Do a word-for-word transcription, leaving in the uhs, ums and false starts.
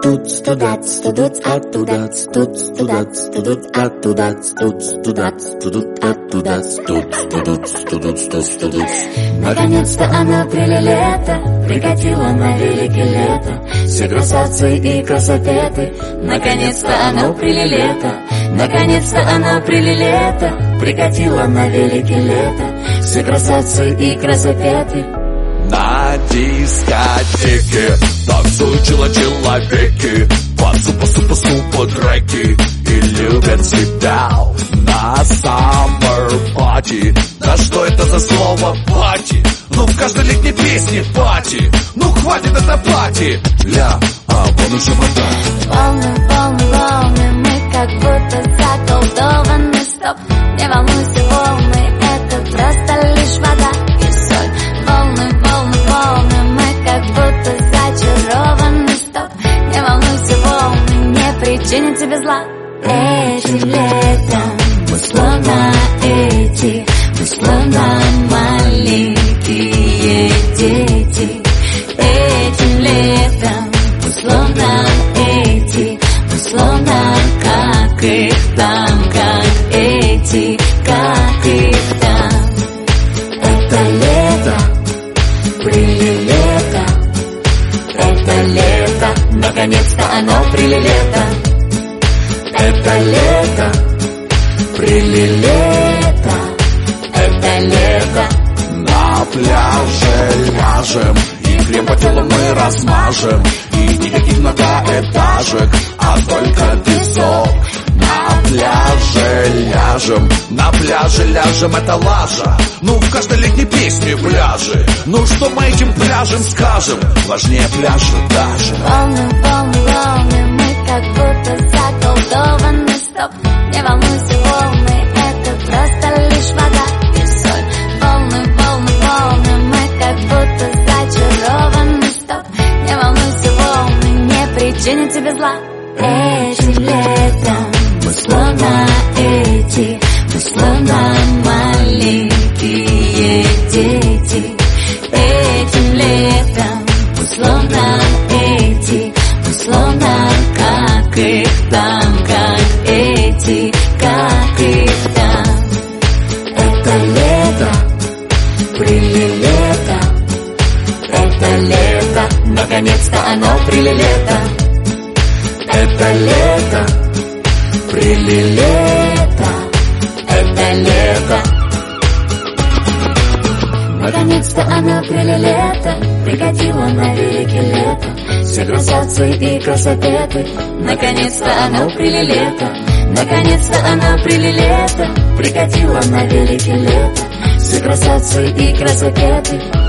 Тут студат, студут, оттуда, тут студат, студут, оттуда, тут студат, студут, оттуда, тут студут, студут, студут, студут. Наконец-то оно прилето, прикатило на велике лето. Все красавцы и красопеты. Наконец-то оно прилето, наконец-то оно прилето, прикатило на велике лето. Все красавцы и красопеты. На дискотеке танцуют человеки, пасу, пасу, пасу по треки и любят себя на summer party. Да что это за слово пати? Ну в каждой летней песне пати. Ну хватит это пати. Ля, а вон уже вода. Волны, волны, волны, мы как будто заколдованы. Стоп, не волнуйся, волны, это просто лишь вода и соль. Волны, волны, волны, мы как будто зачарованы. Стоп, не волнуйся, волны, не причинят тебе зла. Этим летом мы словно эти, мы словно маленькие дети. Этим летом мы словно эти, мы словно как их там, как эти, как их там. Это лето, прилето, это лето, наконец-то оно прилето. Это лето, прилето, это лето. На пляже ляжем и крем по телу мы размажем. И никаких многоэтажек, а только песок. На пляже ляжем, на пляже ляжем, это лажа. Ну в каждой летней песне пляжи. Ну что мы этим пляжем скажем? Важнее пляжа даже. Волны, волны, волны, мы как будто заколдованы. Стоп, не волнуйся, волны, это просто лишь вода и соль. Волны, волны, волны, мы как будто зачарованы. Стоп, не волнуйся, волны, не причинят тебе зла. Этим летом мы словно эти, мы словно маленькие дети. Этим летом мы словно эти, мы словно как их там, как эти, как их там. Это лето, прилето, Это лето, наконец-то оно прилето. это лето, прилето, Это лето. наконец-то оно прилето, прикатило на велике лето. Все красавцы и красопеты. Наконец-то оно прилето, наконец-то оно прилето, Прикатило на велике лето. Все красавцы и красопеты.